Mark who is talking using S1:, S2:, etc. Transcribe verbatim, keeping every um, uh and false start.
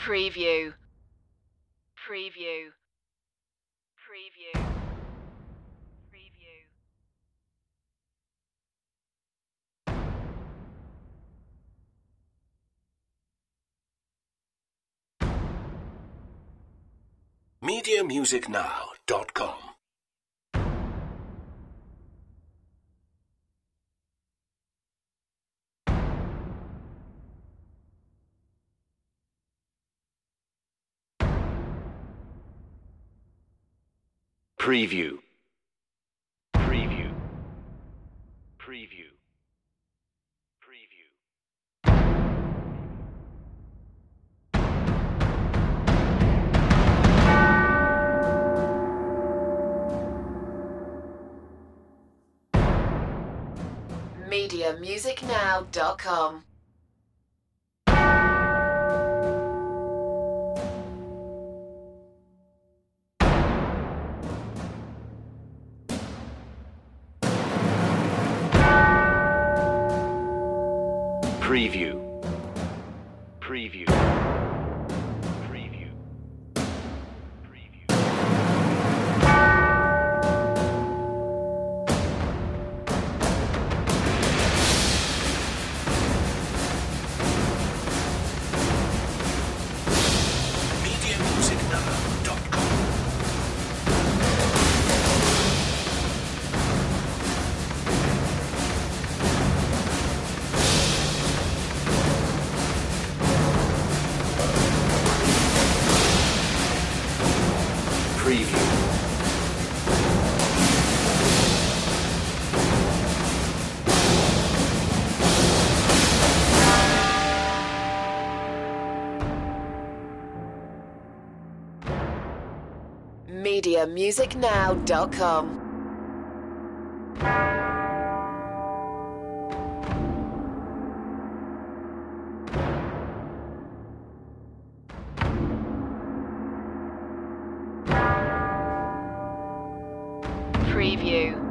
S1: Preview. Preview. Preview. Preview.
S2: media music now dot com. Preview. Preview. Preview. Preview.
S1: media music now dot com.
S2: Preview. Preview. Preview. Preview. media music now dot com. Preview.
S1: media music now dot com. Preview.